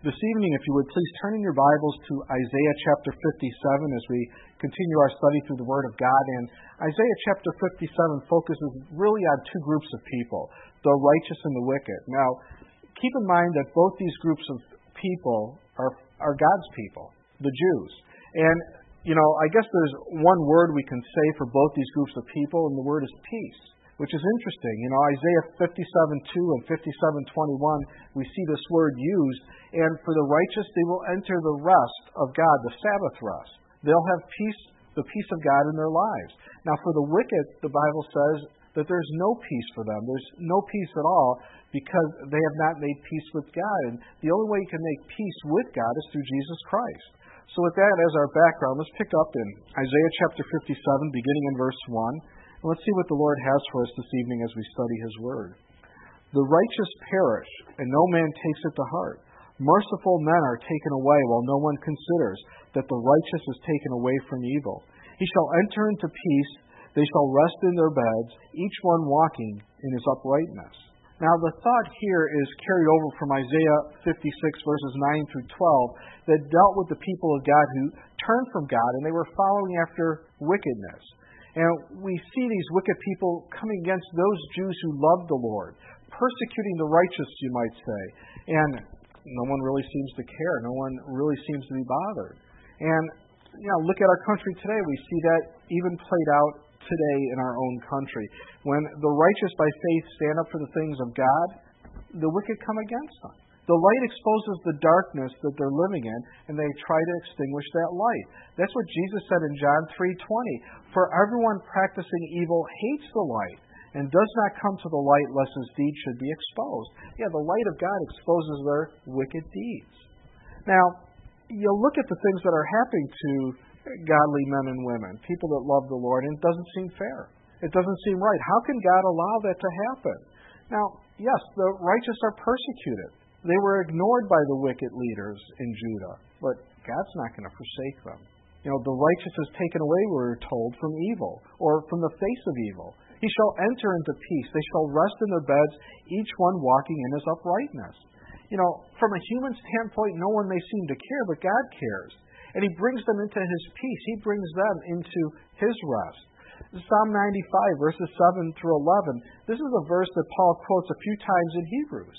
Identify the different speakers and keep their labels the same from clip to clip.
Speaker 1: This evening, if you would please turn in your Bibles to Isaiah chapter 57 as we continue our study through the Word of God. And Isaiah chapter 57 focuses really on two groups of people, the righteous and the wicked. Now, keep in mind that both these groups of people are God's people, the Jews. And, I guess there's one word we can say for both these groups of people, and the word is peace, which is interesting. Isaiah 57:2 and 57:21, we see this word used, and for the righteous, they will enter the rest of God, the Sabbath rest. They'll have peace, the peace of God in their lives. Now, for the wicked, the Bible says that there's no peace for them. There's no peace at all because they have not made peace with God. And the only way you can make peace with God is through Jesus Christ. So with that as our background, let's pick up in Isaiah chapter 57, beginning in verse 1. And let's see what the Lord has for us this evening as we study His Word. The righteous perish, and no man takes it to heart. Merciful men are taken away, while no one considers that the righteous is taken away from evil. He shall enter into peace, they shall rest in their beds, each one walking in his uprightness. Now the thought here is carried over from Isaiah 56 verses 9 through 12 that dealt with the people of God who turned from God and they were following after wickedness. And we see these wicked people coming against those Jews who loved the Lord, persecuting the righteous, you might say. And no one really seems to care. No one really seems to be bothered. And, look at our country today. We see that even played out today in our own country. When the righteous by faith stand up for the things of God, the wicked come against them. The light exposes the darkness that they're living in, and they try to extinguish that light. That's what Jesus said in John 3:20. For everyone practicing evil hates the light, and does not come to the light lest his deeds should be exposed. Yeah, the light of God exposes their wicked deeds. Now, you look at the things that are happening to godly men and women, people that love the Lord, and it doesn't seem fair. It doesn't seem right. How can God allow that to happen? Now, yes, the righteous are persecuted. They were ignored by the wicked leaders in Judah, but God's not going to forsake them. The righteous is taken away, we're told, from evil, or from the face of evil. He shall enter into peace. They shall rest in their beds, each one walking in his uprightness. From a human standpoint, no one may seem to care, but God cares. And He brings them into His peace. He brings them into His rest. Psalm 95, verses 7 through 11. This is a verse that Paul quotes a few times in Hebrews.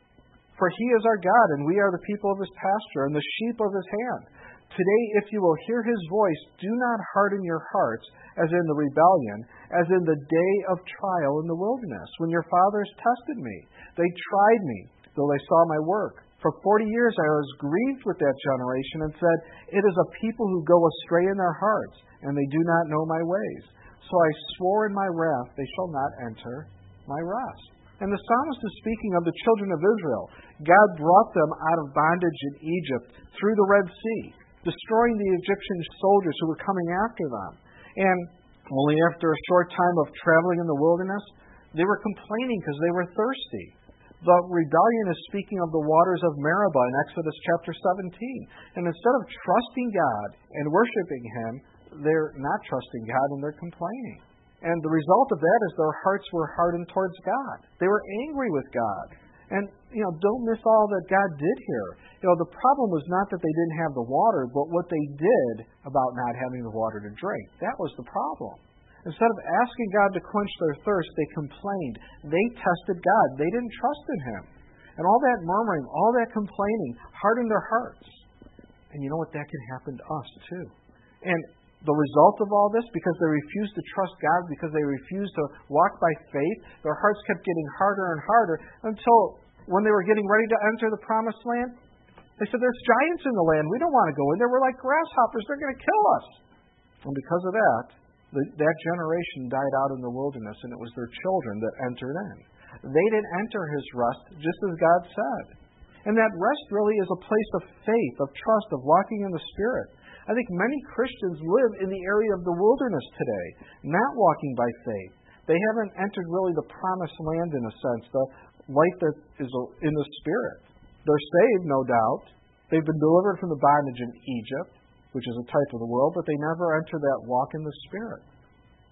Speaker 1: For He is our God, and we are the people of His pasture, and the sheep of His hand. Today, if you will hear His voice, do not harden your hearts, as in the rebellion, as in the day of trial in the wilderness, when your fathers tested me. They tried me, though they saw my work. For 40 years I was grieved with that generation, and said, it is a people who go astray in their hearts, and they do not know my ways. So I swore in my wrath, they shall not enter my rest. And the psalmist is speaking of the children of Israel. God brought them out of bondage in Egypt through the Red Sea, destroying the Egyptian soldiers who were coming after them. And only after a short time of traveling in the wilderness, they were complaining because they were thirsty. The rebellion is speaking of the waters of Meribah in Exodus chapter 17. And instead of trusting God and worshiping Him, they're not trusting God and they're complaining. And the result of that is their hearts were hardened towards God. They were angry with God. And, don't miss all that God did here. The problem was not that they didn't have the water, but what they did about not having the water to drink. That was the problem. Instead of asking God to quench their thirst, they complained. They tested God. They didn't trust in Him. And all that murmuring, all that complaining hardened their hearts. And you know what? That can happen to us too. And the result of all this, because they refused to trust God, because they refused to walk by faith, their hearts kept getting harder and harder until when they were getting ready to enter the promised land, they said, there's giants in the land. We don't want to go in there. We're like grasshoppers. They're going to kill us. And because of that, that generation died out in the wilderness, and it was their children that entered in. They didn't enter His rest, just as God said. And that rest really is a place of faith, of trust, of walking in the Spirit. I think many Christians live in the area of the wilderness today, not walking by faith. They haven't entered really the promised land in a sense, the life that is in the Spirit. They're saved, no doubt. They've been delivered from the bondage in Egypt, which is a type of the world, but they never enter that walk in the Spirit.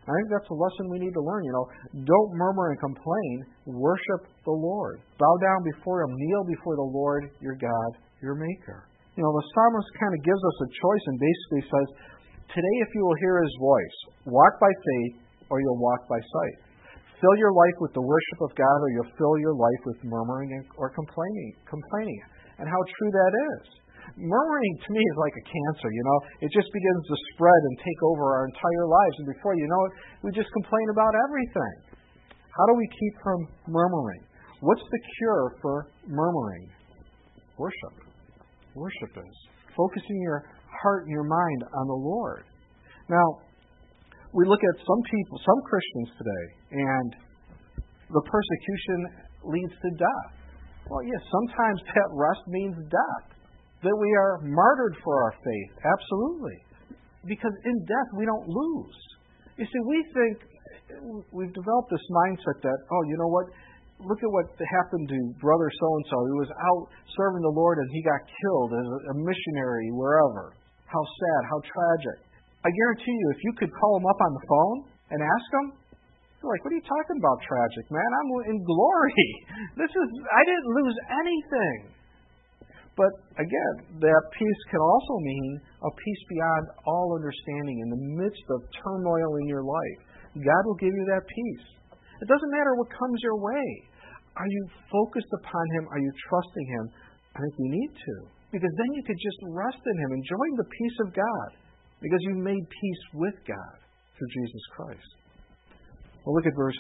Speaker 1: I think that's a lesson we need to learn. Don't murmur and complain. Worship the Lord. Bow down before Him. Kneel before the Lord, your God, your Maker. The psalmist kind of gives us a choice and basically says, today if you will hear His voice, walk by faith or you'll walk by sight. Fill your life with the worship of God or you'll fill your life with murmuring or complaining. And how true that is. Murmuring to me is like a cancer, It just begins to spread and take over our entire lives. And before you know it, we just complain about everything. How do we keep from murmuring? What's the cure for murmuring? Worship. Worship is focusing your heart and your mind on the Lord. Now, we look at some people, some Christians today, and the persecution leads to death. Well, yes, sometimes that rest means death. That we are martyred for our faith. Absolutely. Because in death we don't lose. You see, we think, we've developed this mindset that, you know what? Look at what happened to brother so-and-so. He was out serving the Lord and he got killed as a missionary wherever. How sad, how tragic. I guarantee you, if you could call him up on the phone and ask him, you're like, what are you talking about tragic, man? I'm in glory. I didn't lose anything. But again, that peace can also mean a peace beyond all understanding in the midst of turmoil in your life. God will give you that peace. It doesn't matter what comes your way. Are you focused upon Him? Are you trusting Him? I think you need to. Because then you could just rest in Him, enjoying the peace of God. Because you've made peace with God through Jesus Christ. Well, look at verse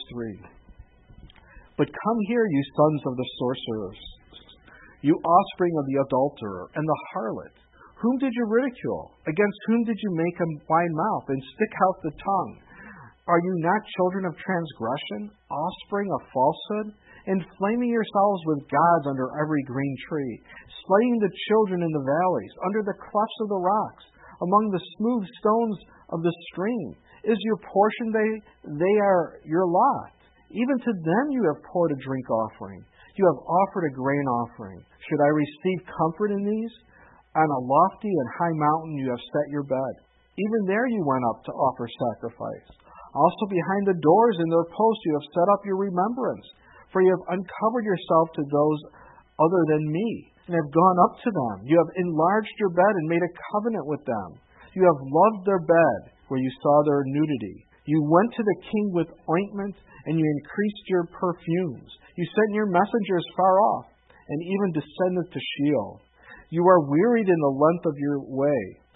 Speaker 1: 3. But come here, you sons of the sorcerers, you offspring of the adulterer and the harlot. Whom did you ridicule? Against whom did you make a wide mouth and stick out the tongue? Are you not children of transgression, offspring of falsehood, inflaming yourselves with gods under every green tree, slaying the children in the valleys, under the clefts of the rocks, among the smooth stones of the stream? Is your portion they are your lot? Even to them you have poured a drink offering. You have offered a grain offering. Should I receive comfort in these? On a lofty and high mountain you have set your bed. Even there you went up to offer sacrifice. Also behind the doors in their posts you have set up your remembrance. For you have uncovered yourself to those other than me, and have gone up to them. You have enlarged your bed and made a covenant with them. You have loved their bed where you saw their nudity. You went to the king with ointment, and you increased your perfumes. You sent your messengers far off, and even descended to Sheol. You are wearied in the length of your way.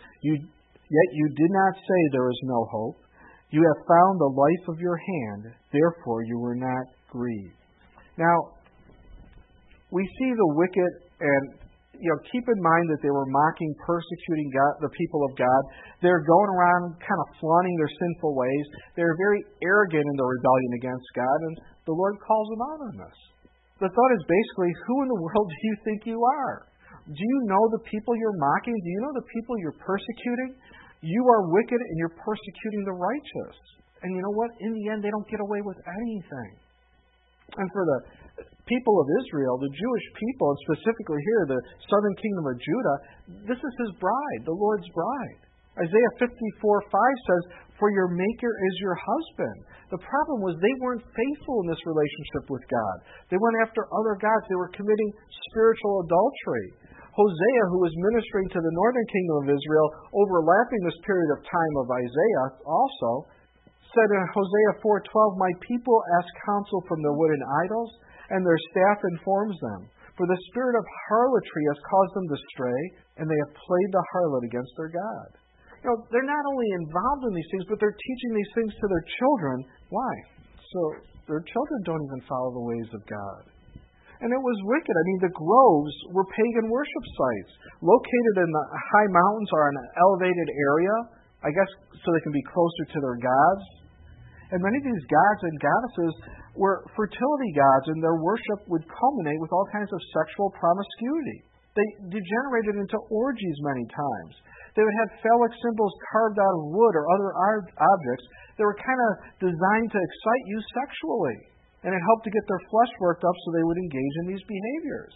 Speaker 1: Yet you did not say there is no hope. You have found the life of your hand, therefore you were not grieved. Now, we see the wicked, and keep in mind that they were mocking, persecuting God, the people of God. They're going around kind of flaunting their sinful ways. They're very arrogant in their rebellion against God, and the Lord calls them out on this. The thought is basically, who in the world do you think you are? Do you know the people you're mocking? Do you know the people you're persecuting? You are wicked and you're persecuting the righteous. And you know what? In the end, they don't get away with anything. And for the people of Israel, the Jewish people, and specifically here, the southern kingdom of Judah, this is His bride, the Lord's bride. Isaiah 54:5 says, for your Maker is your husband. The problem was they weren't faithful in this relationship with God. They went after other gods. They were committing spiritual adultery. Hosea, who was ministering to the northern kingdom of Israel, overlapping this period of time of Isaiah also, said in Hosea 4:12, my people ask counsel from their wooden idols, and their staff informs them. For the spirit of harlotry has caused them to stray, and they have played the harlot against their God. They're not only involved in these things, but they're teaching these things to their children. Why? So their children don't even follow the ways of God. And it was wicked. The groves were pagan worship sites, located in the high mountains or in an elevated area, I guess so they can be closer to their gods. And many of these gods and goddesses were fertility gods, and their worship would culminate with all kinds of sexual promiscuity. They degenerated into orgies many times. They would have phallic symbols carved out of wood or other objects that were kind of designed to excite you sexually. And it helped to get their flesh worked up so they would engage in these behaviors.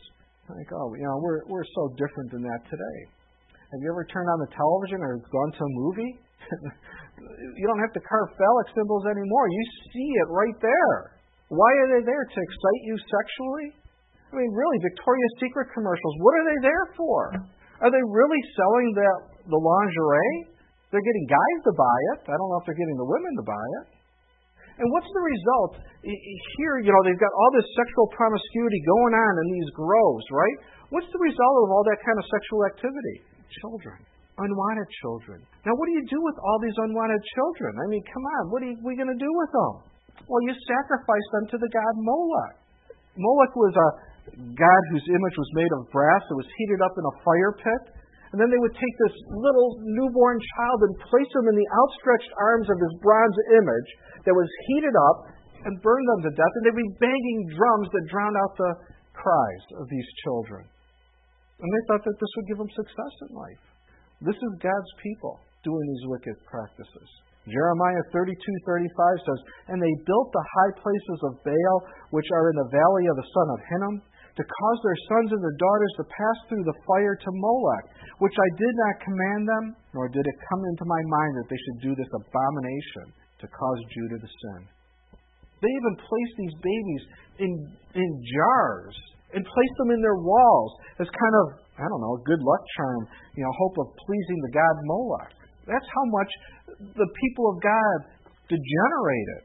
Speaker 1: We're so different than that today. Have you ever turned on the television or gone to a movie? You don't have to carve phallic symbols anymore. You see it right there. Why are they there? To excite you sexually? I mean, really, Victoria's Secret commercials, what are they there for? Are they really selling the lingerie? They're getting guys to buy it. I don't know if they're getting the women to buy it. And what's the result? Here, they've got all this sexual promiscuity going on in these groves, right? What's the result of all that kind of sexual activity? Children. Unwanted children. Now, what do you do with all these unwanted children? I mean, come on, what are we going to do with them? Well, you sacrifice them to the god Moloch. Moloch was a god whose image was made of brass. It was heated up in a fire pit. And then they would take this little newborn child and place him in the outstretched arms of this bronze image that was heated up and burned them to death. And they'd be banging drums that drowned out the cries of these children. And they thought that this would give them success in life. This is God's people doing these wicked practices. Jeremiah 32:35 says, "And they built the high places of Baal, which are in the valley of the son of Hinnom, to cause their sons and their daughters to pass through the fire to Molech, which I did not command them, nor did it come into my mind that they should do this abomination to cause Judah to sin." They even placed these babies in jars and placed them in their walls as kind of, a good luck charm, hope of pleasing the god Moloch. That's how much the people of God degenerated.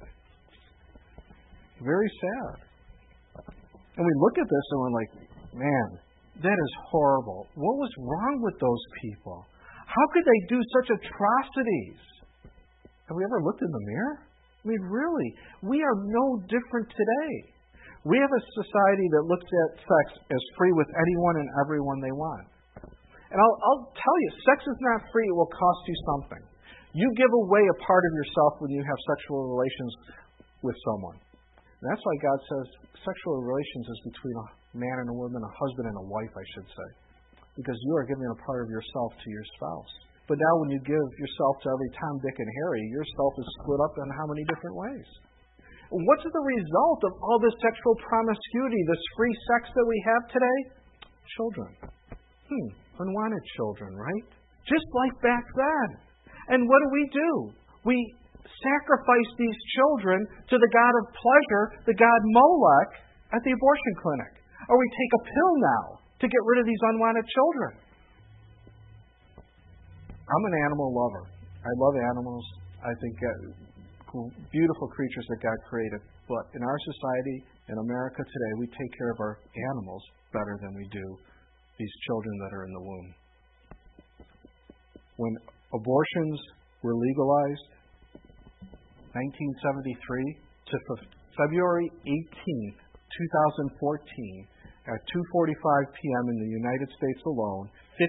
Speaker 1: Very sad. And we look at this and we're like, man, that is horrible. What was wrong with those people? How could they do such atrocities? Have we ever looked in the mirror? I mean, really, we are no different today. We have a society that looks at sex as free with anyone and everyone they want. And I'll tell you, sex is not free. It will cost you something. You give away a part of yourself when you have sexual relations with someone. And that's why God says sexual relations is between a man and a woman, a husband and a wife, I should say. Because you are giving a part of yourself to your spouse. But now when you give yourself to every Tom, Dick, and Harry, yourself is split up in how many different ways? What's the result of all this sexual promiscuity, this free sex that we have today? Children. Unwanted children, right? Just like back then. And what do? We sacrifice these children to the god of pleasure, the god Molech, at the abortion clinic. Or we take a pill now to get rid of these unwanted children. I'm an animal lover. I love animals. I think beautiful creatures that God created. But in our society, in America today, we take care of our animals better than we do these children that are in the womb. When abortions were legalized, 1973 to February 18th, 2014, at 2:45 p.m. in the United States alone,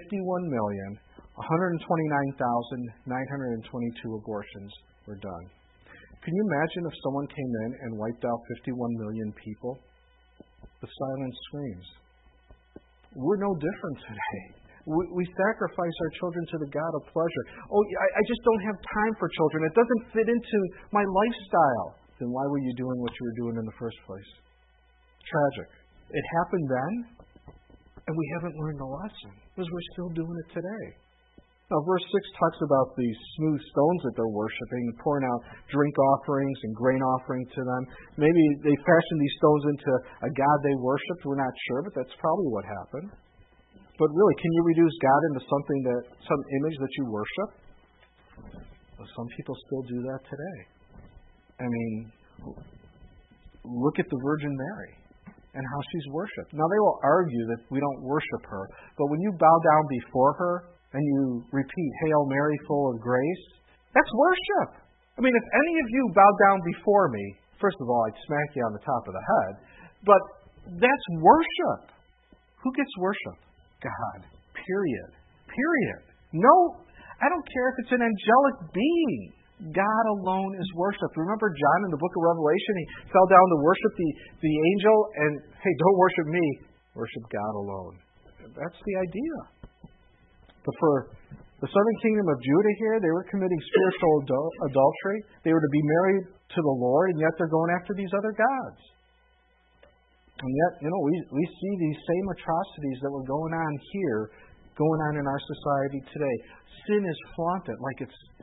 Speaker 1: 51,129,922 abortions were done. Can you imagine if someone came in and wiped out 51 million people? The silence screams. We're no different today. We sacrifice our children to the god of pleasure. I just don't have time for children. It doesn't fit into my lifestyle. Then why were you doing what you were doing in the first place? Tragic. It happened then, and we haven't learned the lesson because we're still doing it today. Now, verse 6 talks about these smooth stones that they're worshiping, pouring out drink offerings and grain offerings to them. Maybe they fashioned these stones into a god they worshipped. We're not sure, but that's probably what happened. But really, can you reduce God into some image that you worship? Well, some people still do that today. I mean, look at the Virgin Mary and how she's worshipped. Now, they will argue that we don't worship her, but when you bow down before her and you repeat, "Hail Mary, full of grace," that's worship. I mean, if any of you bow down before me, first of all, I'd smack you on the top of the head, but that's worship. Who gets worship? God. Period. No, I don't care if it's an angelic being. God alone is worshipped. Remember John in the book of Revelation? He fell down to worship the angel and, hey, don't worship me. Worship God alone. That's the idea. But for the southern kingdom of Judah here, they were committing spiritual adultery. They were to be married to the Lord, and yet they're going after these other gods. And yet, we see these same atrocities that were going on here, going on in our society today. Sin is flaunted like it's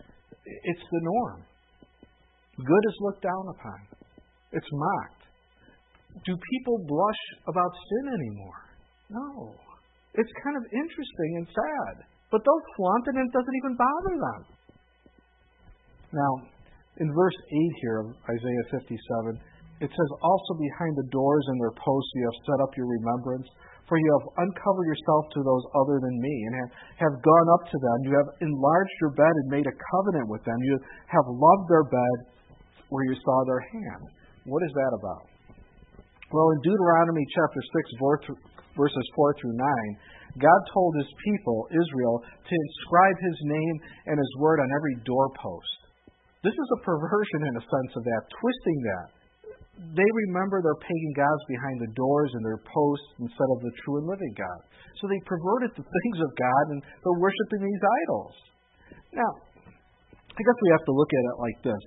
Speaker 1: It's the norm. Good is looked down upon. It's mocked. Do people blush about sin anymore? No. It's kind of interesting and sad. But they'll flaunt it and it doesn't even bother them. Now, in verse 8 here of Isaiah 57, it says, also behind the doors and their posts you have set up your remembrance, for you have uncovered yourself to those other than me, and have gone up to them. You have enlarged your bed and made a covenant with them. You have loved their bed where you saw their hand. What is that about? Well, in Deuteronomy chapter 6, verses 4 through 9, God told his people, Israel, to inscribe his name and his word on every doorpost. This is a perversion in a sense of that, twisting that. They remember their pagan gods behind the doors and their posts instead of the true and living God. So they perverted the things of God and they're worshiping these idols. Now, I guess we have to look at it like this.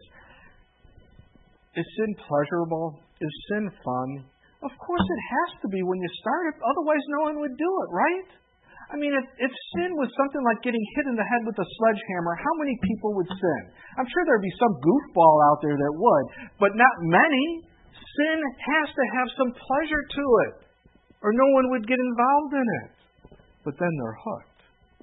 Speaker 1: Is sin pleasurable? Is sin fun? Of course it has to be when you start it, otherwise no one would do it, right? I mean, if sin was something like getting hit in the head with a sledgehammer, how many people would sin? I'm sure there'd be some goofball out there that would, but not many. Sin has to have some pleasure to it, or no one would get involved in it. But then they're hooked.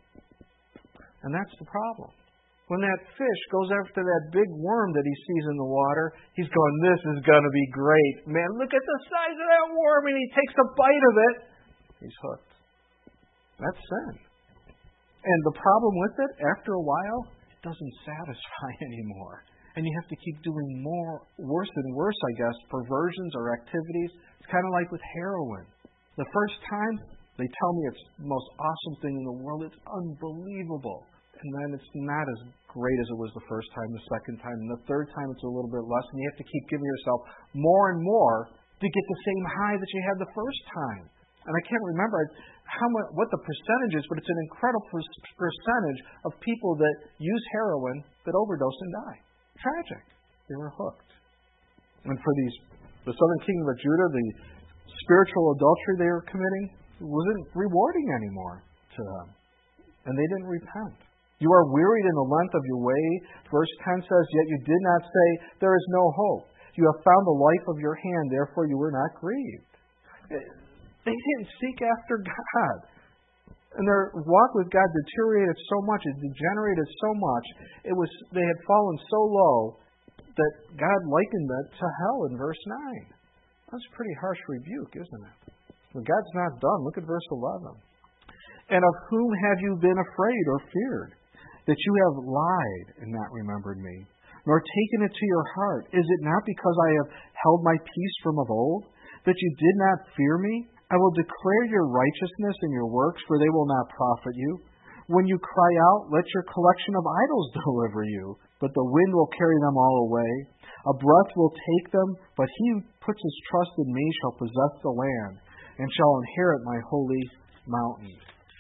Speaker 1: And that's the problem. When that fish goes after that big worm that he sees in the water, he's going, this is going to be great. Man, look at the size of that worm, and he takes a bite of it. He's hooked. That's sin. And the problem with it, after a while, it doesn't satisfy anymore. And you have to keep doing worse and worse, I guess, perversions or activities. It's kind of like with heroin. The first time, they tell me it's the most awesome thing in the world. It's unbelievable. And then it's not as great as it was the first time, the second time, and the third time it's a little bit less. And you have to keep giving yourself more and more to get the same high that you had the first time. And I can't remember what the percentage is, but it's an incredible percentage of people that use heroin that overdose and die. Tragic. They were hooked. And for the southern kingdom of Judah, the spiritual adultery they were committing wasn't rewarding anymore to them. And they didn't repent. You are wearied in the length of your way. Verse 10 says, yet you did not say, there is no hope. You have found the life of your hand, therefore you were not grieved. They didn't seek after God. And their walk with God deteriorated so much, it degenerated so much, they had fallen so low that God likened it to hell in verse 9. That's a pretty harsh rebuke, isn't it? But God's not done. Look at verse 11. And of whom have you been afraid or feared? That you have lied and not remembered me, nor taken it to your heart. Is it not because I have held my peace from of old, that you did not fear me? I will declare your righteousness and your works, for they will not profit you. When you cry out, let your collection of idols deliver you, but the wind will carry them all away. A breath will take them, but he who puts his trust in me shall possess the land, and shall inherit my holy mountain.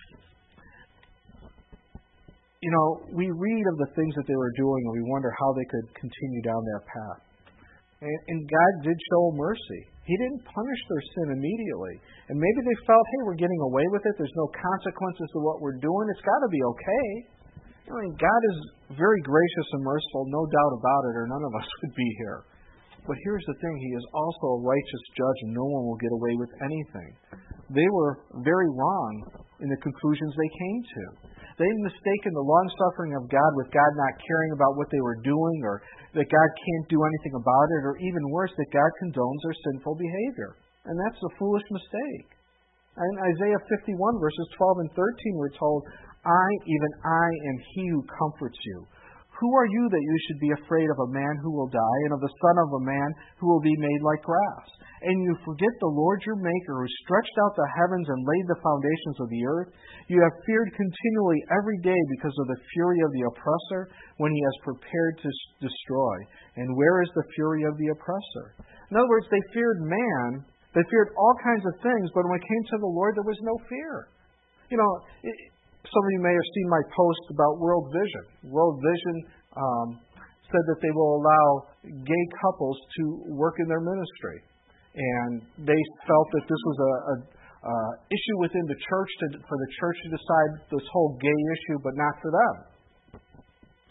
Speaker 1: You know, we read of the things that they were doing, and we wonder how they could continue down that path. And God did show mercy. He didn't punish their sin immediately. And maybe they felt, hey, we're getting away with it. There's no consequences to what we're doing. It's got to be okay. I mean, God is very gracious and merciful, no doubt about it, or none of us would be here. But here's the thing. He is also a righteous judge, and no one will get away with anything. They were very wrong in the conclusions they came to. They mistaken the long-suffering of God with God not caring about what they were doing, or that God can't do anything about it, or even worse, that God condones their sinful behavior. And that's a foolish mistake. In Isaiah 51, verses 12 and 13, we're told, even I, am he who comforts you. Who are you that you should be afraid of a man who will die, and of the son of a man who will be made like grass? And you forget the Lord your Maker, who stretched out the heavens and laid the foundations of the earth. You have feared continually every day because of the fury of the oppressor, when he has prepared to destroy. And where is the fury of the oppressor? In other words, they feared man. They feared all kinds of things, but when it came to the Lord, there was no fear. You know, some of you may have seen my post about World Vision. World Vision said that they will allow gay couples to work in their ministry. And they felt that this was a issue within the church for the church to decide this whole gay issue, but not for them.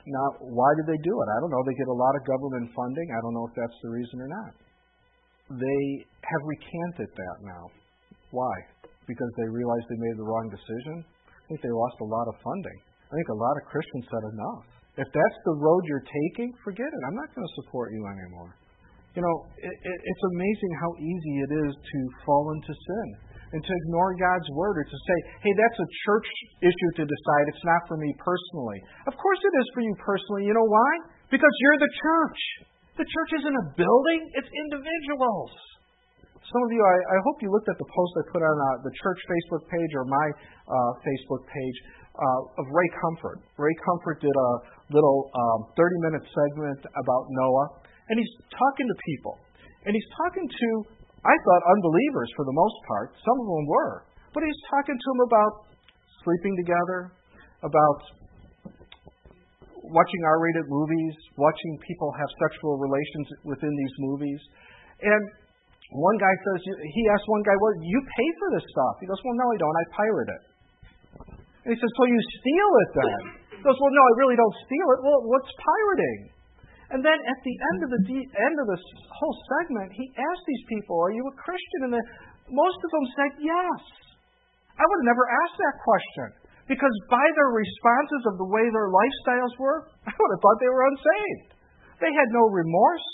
Speaker 1: Now, why did they do it? I don't know. They get a lot of government funding. I don't know if that's the reason or not. They have recanted that now. Why? Because they realized they made the wrong decision? I think they lost a lot of funding. I think a lot of Christians said enough. If that's the road you're taking, forget it. I'm not going to support you anymore. It's amazing how easy it is to fall into sin and to ignore God's word or to say, hey, that's a church issue to decide. It's not for me personally. Of course it is for you personally. You know why? Because you're the church. The church isn't a building. It's individuals. Some of you, I hope you looked at the post I put on the church Facebook page or my Facebook page of Ray Comfort. Ray Comfort did a little 30-minute segment about Noah, and he's talking to people. And he's talking to, I thought, unbelievers for the most part. Some of them were. But he's talking to them about sleeping together, about watching R-rated movies, watching people have sexual relations within these movies. And one guy says, he asked one guy, well, you pay for this stuff. He goes, well, no, I don't. I pirate it. And he says, so you steal it then? He goes, well, no, I really don't steal it. Well, what's pirating? And then at the end of this whole segment, he asked these people, are you a Christian? And most of them said yes. I would have never asked that question because by their responses of the way their lifestyles were, I would have thought they were unsaved. They had no remorse.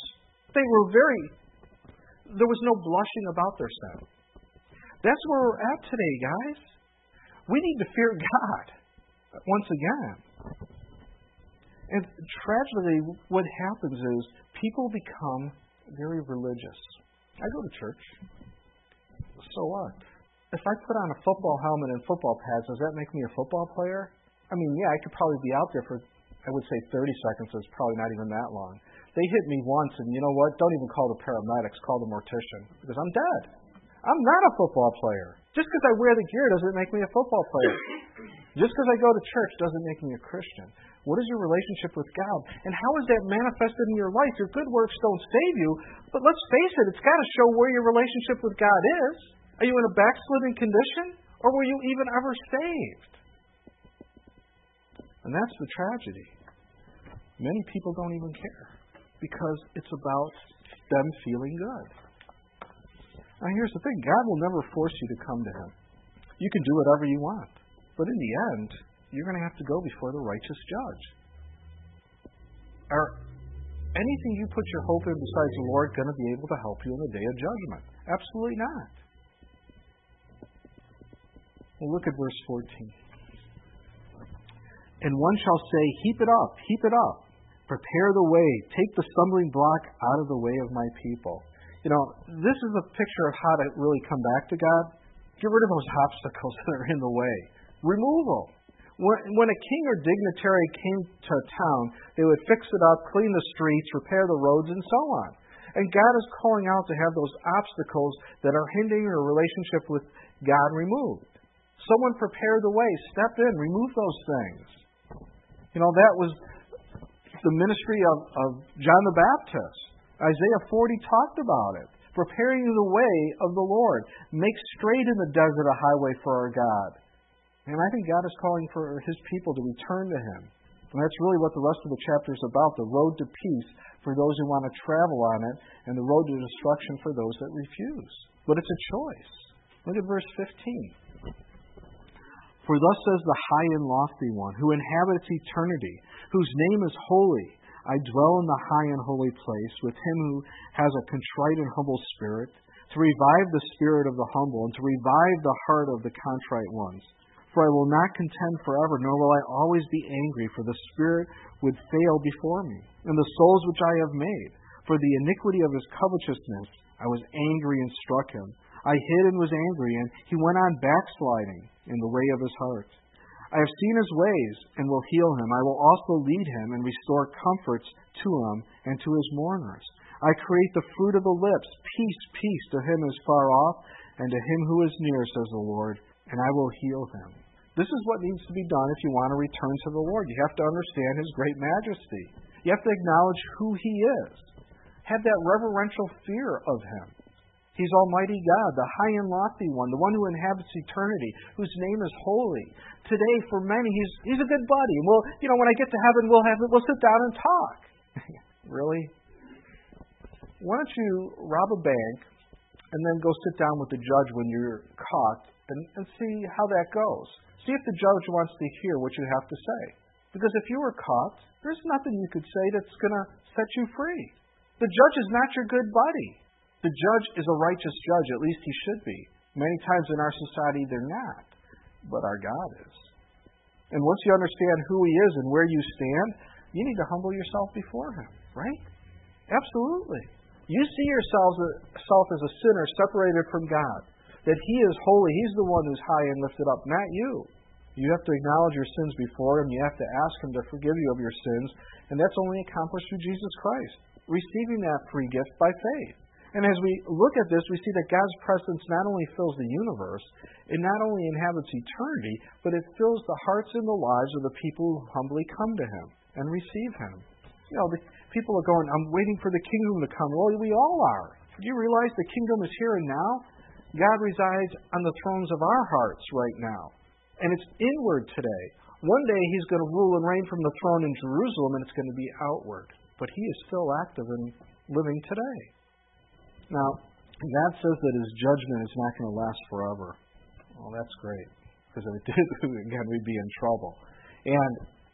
Speaker 1: There was no blushing about their sin. That's where we're at today, guys. We need to fear God once again. And tragically, what happens is people become very religious. I go to church. So what? If I put on a football helmet and football pads, does that make me a football player? I mean, yeah, I could probably be out there for, I would say 30 seconds. It's probably not even that long. They hit me once, and you know what? Don't even call the paramedics. Call the mortician. Because I'm dead. I'm not a football player. Just because I wear the gear doesn't make me a football player. Just because I go to church doesn't make me a Christian. What is your relationship with God? And how is that manifested in your life? Your good works don't save you, but let's face it, it's got to show where your relationship with God is. Are you in a backslidden condition? Or were you even ever saved? And that's the tragedy. Many people don't even care because it's about them feeling good. Now here's the thing, God will never force you to come to Him. You can do whatever you want. But in the end, you're going to have to go before the righteous judge. Are anything you put your hope in besides the Lord going to be able to help you in the day of judgment? Absolutely not. Well, look at verse 14. And one shall say, heap it up, prepare the way, take the stumbling block out of the way of my people. You know, this is a picture of how to really come back to God. Get rid of those obstacles that are in the way. Remove them. When a king or dignitary came to a town, they would fix it up, clean the streets, repair the roads, and so on. And God is calling out to have those obstacles that are hindering your relationship with God removed. Someone prepare the way, step in, remove those things. You know, that was the ministry of John the Baptist. Isaiah 40 talked about it. Preparing the way of the Lord. Make straight in the desert a highway for our God. And I think God is calling for His people to return to Him. And that's really what the rest of the chapter is about. The road to peace for those who want to travel on it, and the road to destruction for those that refuse. But it's a choice. Look at verse 15. For thus says the high and lofty one, who inhabits eternity, whose name is holy. I dwell in the high and holy place with him who has a contrite and humble spirit, to revive the spirit of the humble and to revive the heart of the contrite ones. For I will not contend forever, nor will I always be angry, for the spirit would fail before me, and the souls which I have made. For the iniquity of his covetousness I was angry and struck him. I hid and was angry, and he went on backsliding in the way of his heart. I have seen his ways, and will heal him. I will also lead him and restore comforts to him and to his mourners. I create the fruit of the lips. Peace, peace to him who is far off, and to him who is near, says the Lord, and I will heal him. This is what needs to be done if you want to return to the Lord. You have to understand His great majesty. You have to acknowledge who He is. Have that reverential fear of Him. He's Almighty God, the high and lofty one, the one who inhabits eternity, whose name is holy. Today, for many, he's a good buddy. And when I get to heaven, we'll sit down and talk. Really? Why don't you rob a bank and then go sit down with the judge when you're caught and see how that goes? See if the judge wants to hear what you have to say. Because if you were caught, there's nothing you could say that's going to set you free. The judge is not your good buddy. The judge is a righteous judge, at least he should be. Many times in our society they're not, but our God is. And once you understand who he is and where you stand, you need to humble yourself before him, right? Absolutely. You see yourself as a sinner separated from God, that he is holy, he's the one who's high and lifted up, not you. You have to acknowledge your sins before him, you have to ask him to forgive you of your sins, and that's only accomplished through Jesus Christ, receiving that free gift by faith. And as we look at this, we see that God's presence not only fills the universe, it not only inhabits eternity, but it fills the hearts and the lives of the people who humbly come to him and receive him. The people are going, I'm waiting for the kingdom to come. Well, we all are. Do you realize the kingdom is here and now? God resides on the thrones of our hearts right now. And it's inward today. One day he's going to rule and reign from the throne in Jerusalem, and it's going to be outward. But he is still active and living today. Now, God says that his judgment is not going to last forever. Well, that's great, because if it did, again, we'd be in trouble. And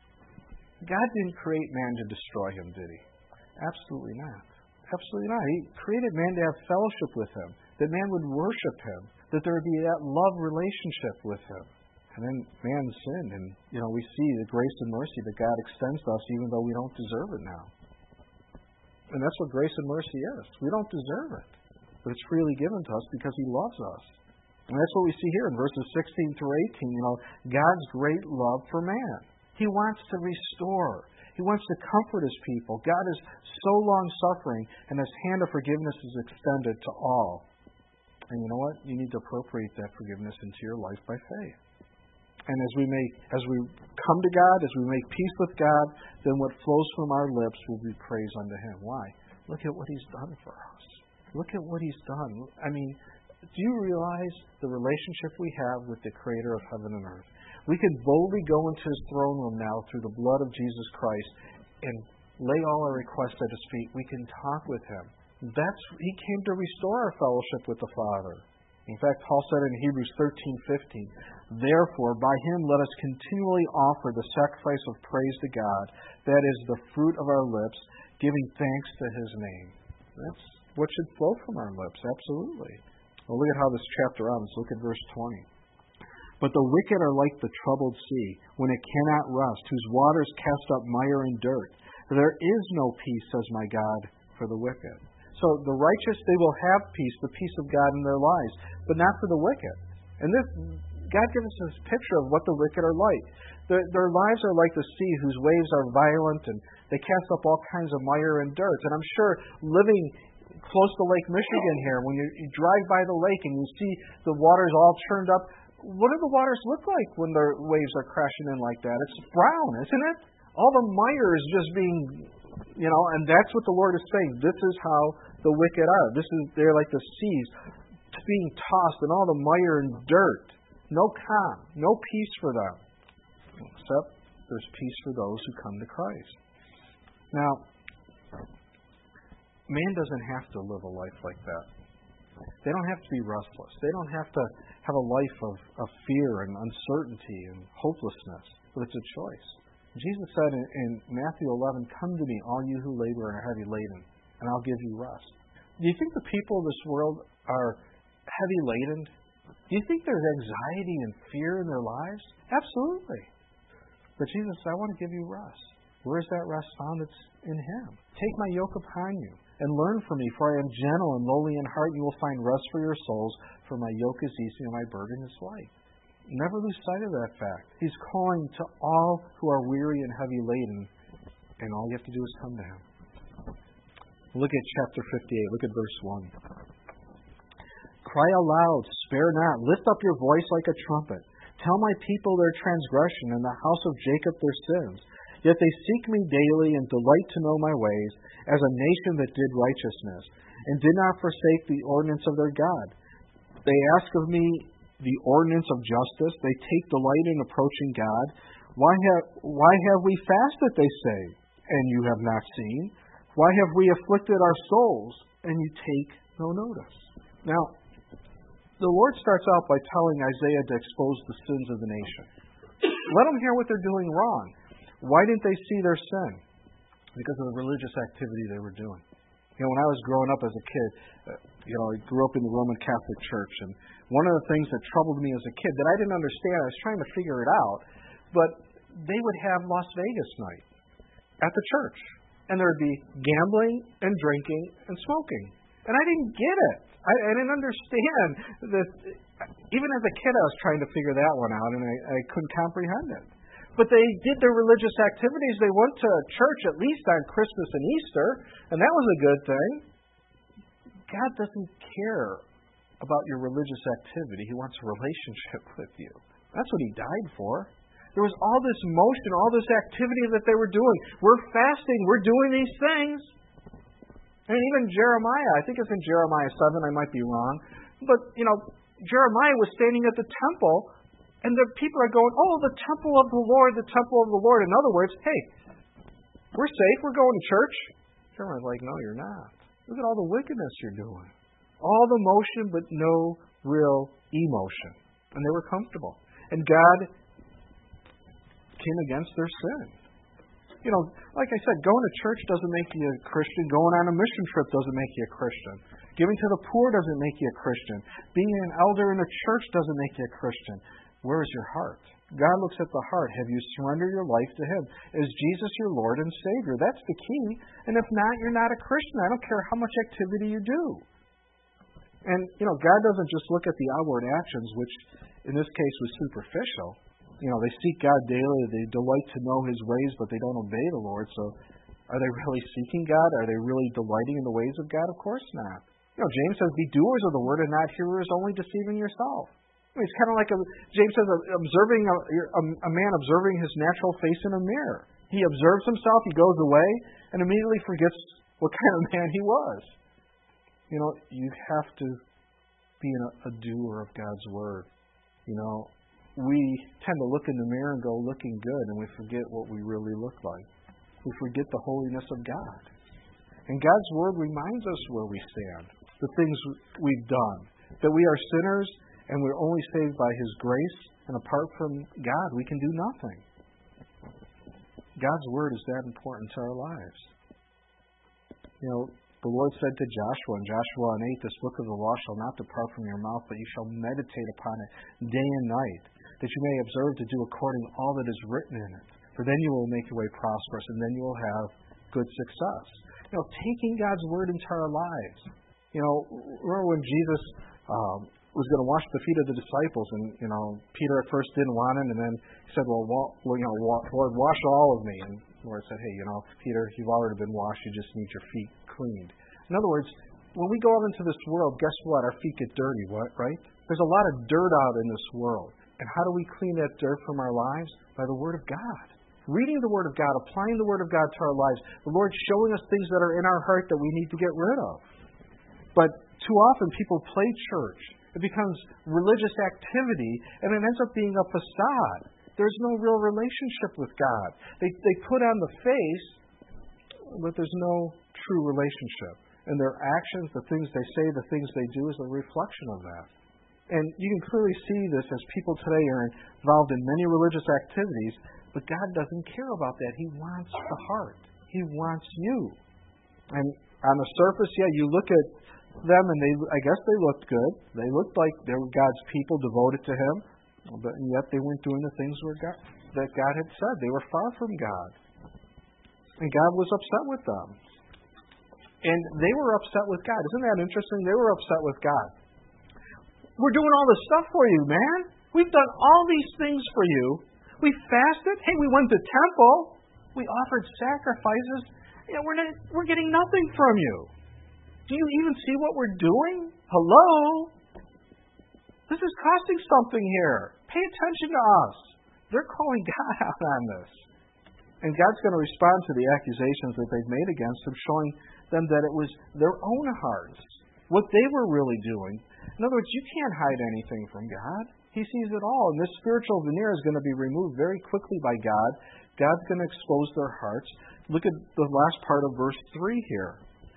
Speaker 1: God didn't create man to destroy him, did he? Absolutely not. Absolutely not. He created man to have fellowship with him, that man would worship him, that there would be that love relationship with him. And then man sinned, and we see the grace and mercy that God extends to us even though we don't deserve it now. And that's what grace and mercy is. We don't deserve it, but it's freely given to us because he loves us. And that's what we see here in verses 16 through 18, God's great love for man. He wants to restore. He wants to comfort his people. God is so long-suffering, and his hand of forgiveness is extended to all. And you know what? You need to appropriate that forgiveness into your life by faith. And as we come to God, as we make peace with God, then what flows from our lips will be praise unto him. Why? Look at what he's done for us. Look at what he's done. I mean, do you realize the relationship we have with the Creator of heaven and earth? We can boldly go into his throne room now through the blood of Jesus Christ and lay all our requests at his feet. We can talk with him. He came to restore our fellowship with the Father. In fact, Paul said in Hebrews 13:15, therefore, by him let us continually offer the sacrifice of praise to God, that is the fruit of our lips, giving thanks to his name. That's what should flow from our lips, absolutely. Well, look at how this chapter ends. Look at verse 20. But the wicked are like the troubled sea, when it cannot rest, whose waters cast up mire and dirt. There is no peace, says my God, for the wicked. So the righteous, they will have peace, the peace of God in their lives, but not for the wicked. And this, God gives us this picture of what the wicked are like. Their lives are like the sea, whose waves are violent, and they cast up all kinds of mire and dirt. And I'm sure living close to Lake Michigan here, when you drive by the lake and you see the waters all churned up, what do the waters look like when the waves are crashing in like that? It's brown, isn't it? All the mire is just being, and that's what the Lord is saying. This is how the wicked are. They're like the seas being tossed and all the mire and dirt. No calm, no peace for them. Except there's peace for those who come to Christ. Now, man doesn't have to live a life like that. They don't have to be restless. They don't have to have a life of fear and uncertainty and hopelessness. But it's a choice. Jesus said in Matthew 11, come to me, all you who labor and are heavy laden, and I'll give you rest. Do you think the people of this world are heavy laden? Do you think there's anxiety and fear in their lives? Absolutely. But Jesus said, I want to give you rest. Where is that rest found? It's in him. Take my yoke upon you and learn from me, for I am gentle and lowly in heart. You will find rest for your souls, for my yoke is easy and my burden is light. Never lose sight of that fact. He's calling to all who are weary and heavy laden, and all you have to do is come to him. Look at chapter 58. Look at verse 1. Cry aloud, spare not, lift up your voice like a trumpet. Tell my people their transgression, and the house of Jacob their sins. Yet they seek me daily and delight to know my ways, as a nation that did righteousness. and did not forsake the ordinance of their God. They ask of me the ordinance of justice. They take delight in approaching God. Why have we fasted, they say, and you have not seen? Why have we afflicted our souls, and you take no notice? Now, the Lord starts out by telling Isaiah to expose the sins of the nation. Let them hear what they're doing wrong. Why didn't they see their sin? Because of the religious activity they were doing. When I was growing up as a kid, I grew up in the Roman Catholic Church, and one of the things that troubled me as a kid that I didn't understand, I was trying to figure it out, but they would have Las Vegas night at the church, and there would be gambling and drinking and smoking, and I didn't get it. I didn't understand that. Even as a kid, I was trying to figure that one out, and I couldn't comprehend it. But they did their religious activities. They went to church at least on Christmas and Easter, and that was a good thing. God doesn't care about your religious activity. He wants a relationship with you. That's what He died for. There was all this motion, all this activity that they were doing. We're fasting. We're doing these things. And even Jeremiah, I think it's in Jeremiah 7, I might be wrong, but, Jeremiah was standing at the temple, and the people are going, oh, the temple of the Lord, the temple of the Lord. In other words, hey, we're safe, we're going to church. Jeremiah's like, no, you're not. Look at all the wickedness you're doing. All the motion, but no real emotion. And they were comfortable. And God came against their sin. Like I said, going to church doesn't make you a Christian. Going on a mission trip doesn't make you a Christian. Giving to the poor doesn't make you a Christian. Being an elder in a church doesn't make you a Christian. Where is your heart? God looks at the heart. Have you surrendered your life to Him? Is Jesus your Lord and Savior? That's the key. And if not, you're not a Christian. I don't care how much activity you do. And, God doesn't just look at the outward actions, which in this case was superficial. They seek God daily. They delight to know His ways, but they don't obey the Lord. So are they really seeking God? Are they really delighting in the ways of God? Of course not. James says, be doers of the word and not hearers, only deceiving yourself. It's kind of like James says, observing a man observing his natural face in a mirror. He observes himself, he goes away, and immediately forgets what kind of man he was. You have to be a doer of God's word. We tend to look in the mirror and go looking good, and we forget what we really look like. We forget the holiness of God. And God's word reminds us where we stand, the things we've done, that we are sinners and we're only saved by His grace, and apart from God, we can do nothing. God's word is that important to our lives. The Lord said to Joshua in Joshua 8, this book of the law shall not depart from your mouth, but you shall meditate upon it day and night, that you may observe to do according all that is written in it. For then you will make your way prosperous, and then you will have good success. Taking God's word into our lives. Remember when Jesus was going to wash the feet of the disciples, and Peter at first didn't want him, and then he said, Lord, wash all of me. And the Lord said, hey, Peter, you've already been washed. You just need your feet cleaned. In other words, when we go out into this world, guess what? Our feet get dirty, right? There's a lot of dirt out in this world. And how do we clean that dirt from our lives? By the Word of God. Reading the Word of God, applying the Word of God to our lives. The Lord showing us things that are in our heart that we need to get rid of. But too often people play church. It becomes religious activity, and it ends up being a facade. There's no real relationship with God. They put on the face, but there's no true relationship. And their actions, the things they say, the things they do is a reflection of that. And you can clearly see this as people today are involved in many religious activities, but God doesn't care about that. He wants the heart. He wants you. And on the surface, you look at them and I guess they looked good. They looked like they were God's people devoted to Him, but yet they weren't doing the things that God had said. They were far from God. And God was upset with them. And they were upset with God. Isn't that interesting? They were upset with God. We're doing all this stuff for you, man. We've done all these things for you. We fasted. Hey, we went to temple. We offered sacrifices. We're getting nothing from you. Do you even see what we're doing? Hello? This is costing something here. Pay attention to us. They're calling God out on this. And God's going to respond to the accusations that they've made against him, showing them that it was their own hearts, what they were really doing. In other words, you can't hide anything from God. He sees it all. And this spiritual veneer is going to be removed very quickly by God. God's going to expose their hearts. Look at the last part of verse 3 here.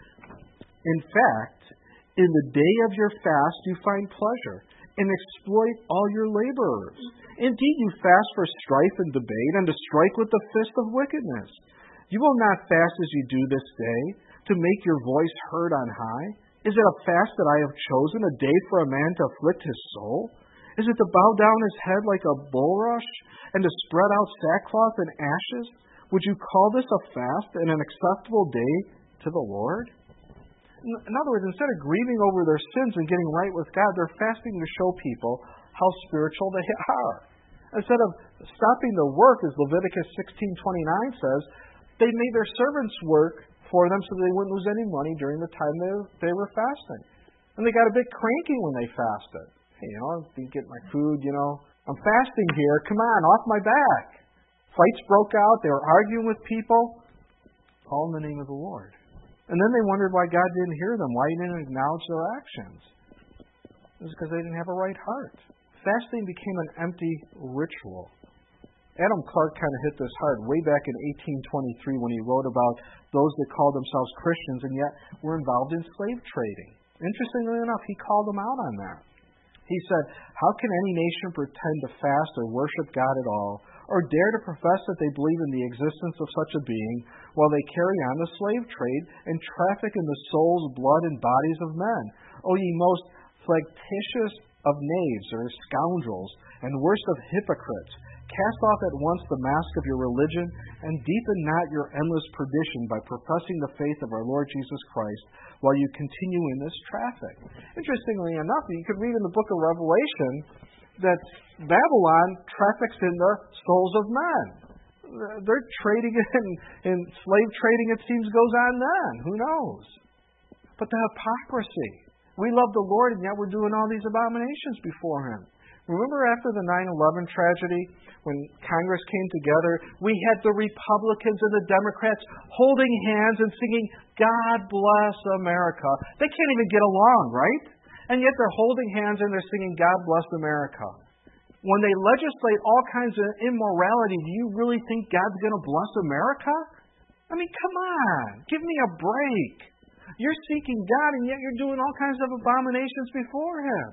Speaker 1: In fact, in the day of your fast you find pleasure and exploit all your laborers. Indeed, you fast for strife and debate and to strike with the fist of wickedness. You will not fast as you do this day, to make your voice heard on high. Is it a fast that I have chosen, a day for a man to afflict his soul? Is it to bow down his head like a bulrush and to spread out sackcloth and ashes? Would you call this a fast and an acceptable day to the Lord? In other words, instead of grieving over their sins and getting right with God, they're fasting to show people how spiritual they are. Instead of stopping the work, as Leviticus 16:29 says, they made their servants work for them so they wouldn't lose any money during the time they were fasting. And they got a bit cranky when they fasted. Hey, I didn't get my food, I'm fasting here. Come on, off my back. Fights broke out. They were arguing with people. All in the name of the Lord. And then they wondered why God didn't hear them, why He didn't acknowledge their actions. It was because they didn't have a right heart. Fasting became an empty ritual. Adam Clark kind of hit this hard way back in 1823 when he wrote about those that called themselves Christians and yet were involved in slave trading. Interestingly enough, he called them out on that. He said, how can any nation pretend to fast or worship God at all, or dare to profess that they believe in the existence of such a being, while they carry on the slave trade and traffic in the souls, blood, and bodies of men? O ye most flagitious of knaves, or scoundrels, and worst of hypocrites, cast off at once the mask of your religion, and deepen not your endless perdition by professing the faith of our Lord Jesus Christ, while you continue in this traffic. Interestingly enough, you could read in the book of Revelation that Babylon traffics in the souls of men. They're trading in slave trading, it seems, goes on then. Who knows? But the hypocrisy. We love the Lord, and yet we're doing all these abominations before Him. Remember after the 9/11 tragedy, when Congress came together, we had the Republicans and the Democrats holding hands and singing, God bless America. They can't even get along, right? And yet they're holding hands and they're singing, God bless America. When they legislate all kinds of immorality, do you really think God's going to bless America? I mean, come on. Give me a break. You're seeking God, and yet you're doing all kinds of abominations before Him.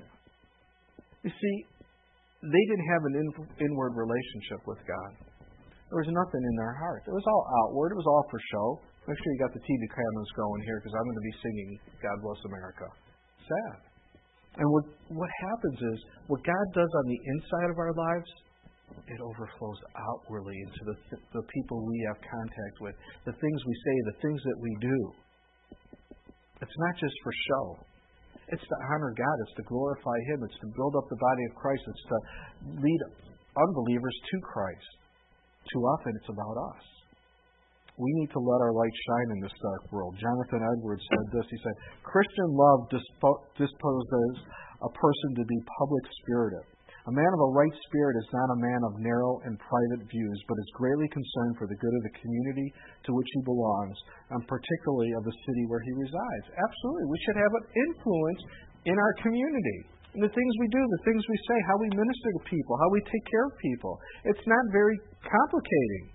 Speaker 1: You see, they didn't have an inward relationship with God. There was nothing in their heart. It was all outward. It was all for show. Make sure you got the TV cameras going here, because I'm going to be singing God Bless America. Sad. And what happens is, what God does on the inside of our lives, it overflows outwardly into the people we have contact with, the things we say, the things that we do. It's not just for show. It's to honor God. It's to glorify Him. It's to build up the body of Christ. It's to lead unbelievers to Christ. Too often it's about us. We need to let our light shine in this dark world. Jonathan Edwards said this. He said, Christian love disposes a person to be public-spirited. A man of a right spirit is not a man of narrow and private views, but is greatly concerned for the good of the community to which he belongs, and particularly of the city where he resides. Absolutely. We should have an influence in our community. In the things we do, the things we say, how we minister to people, how we take care of people. It's not very complicated.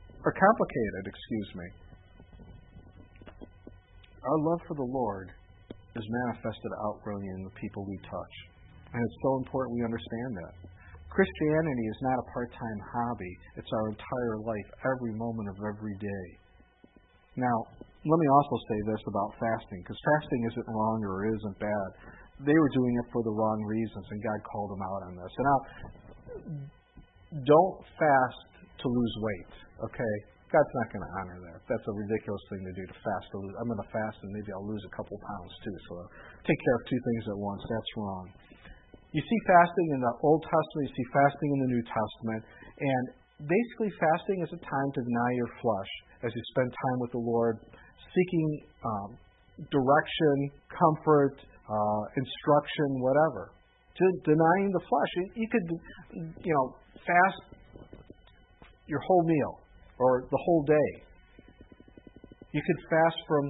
Speaker 1: Our love for the Lord is manifested outwardly in the people we touch. And it's so important we understand that. Christianity is not a part-time hobby. It's our entire life, every moment of every day. Now, let me also say this about fasting, because fasting isn't wrong or isn't bad. They were doing it for the wrong reasons, and God called them out on this. And now, don't fast to lose weight, okay? God's not going to honor that. That's a ridiculous thing to do, to fast to lose. I'm going to fast and maybe I'll lose a couple pounds too, so I'll take care of two things at once. That's wrong. You see fasting in the Old Testament, you see fasting in the New Testament, and basically fasting is a time to deny your flesh as you spend time with the Lord, seeking direction, comfort, instruction, whatever. Denying the flesh. You could, fast your whole meal. or the whole day. You could fast from,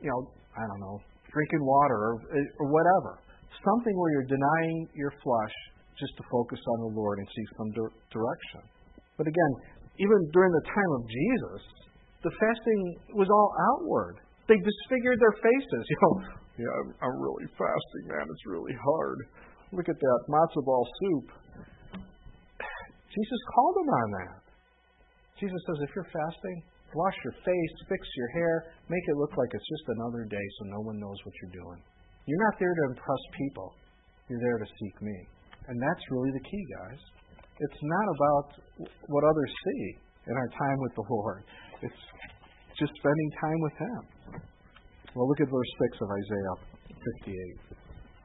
Speaker 1: drinking water or whatever. Something where you're denying your flesh just to focus on the Lord and seek some direction. But again, even during the time of Jesus, the fasting was all outward. They disfigured their faces. I'm really fasting, man. It's really hard. Look at that matzo ball soup. Jesus called them on that. Jesus says, if you're fasting, wash your face, fix your hair, make it look like it's just another day so no one knows what you're doing. You're not there to impress people. You're there to seek me. And that's really the key, guys. It's not about what others see in our time with the Lord. It's just spending time with Him. Well, look at verse 6 of Isaiah 58.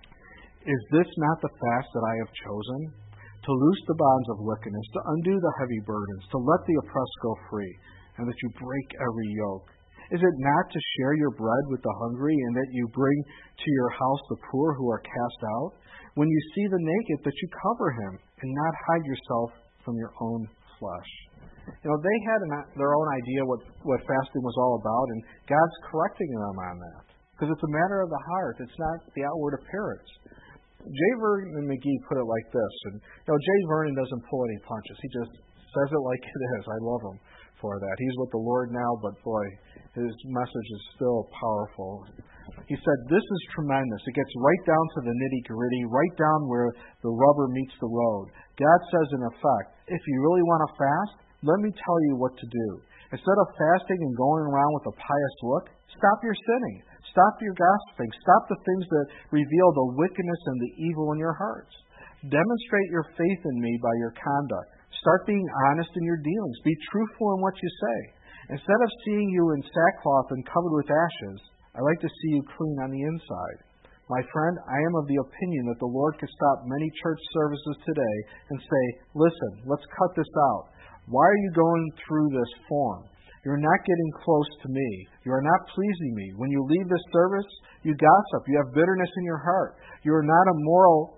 Speaker 1: Is this not the fast that I have chosen? To loose the bonds of wickedness, to undo the heavy burdens, to let the oppressed go free, and that you break every yoke. Is it not to share your bread with the hungry, and that you bring to your house the poor who are cast out? When you see the naked, that you cover him, and not hide yourself from your own flesh. They had their own idea what fasting was all about, and God's correcting them on that. Because it's a matter of the heart. It's not the outward appearance. J. Vernon McGee put it like this, and J. Vernon doesn't pull any punches. He just says it like it is. I love him for that. He's with the Lord now, but boy, his message is still powerful. He said, this is tremendous. It gets right down to the nitty-gritty, right down where the rubber meets the road. God says, in effect, if you really want to fast, let me tell you what to do. Instead of fasting and going around with a pious look, stop your sinning. Stop your gossiping. Stop the things that reveal the wickedness and the evil in your hearts. Demonstrate your faith in me by your conduct. Start being honest in your dealings. Be truthful in what you say. Instead of seeing you in sackcloth and covered with ashes, I like to see you clean on the inside. My friend, I am of the opinion that the Lord could stop many church services today and say, listen, let's cut this out. Why are you going through this form? You're not getting close to me. You are not pleasing me. When you leave this service, you gossip. You have bitterness in your heart. You are not moral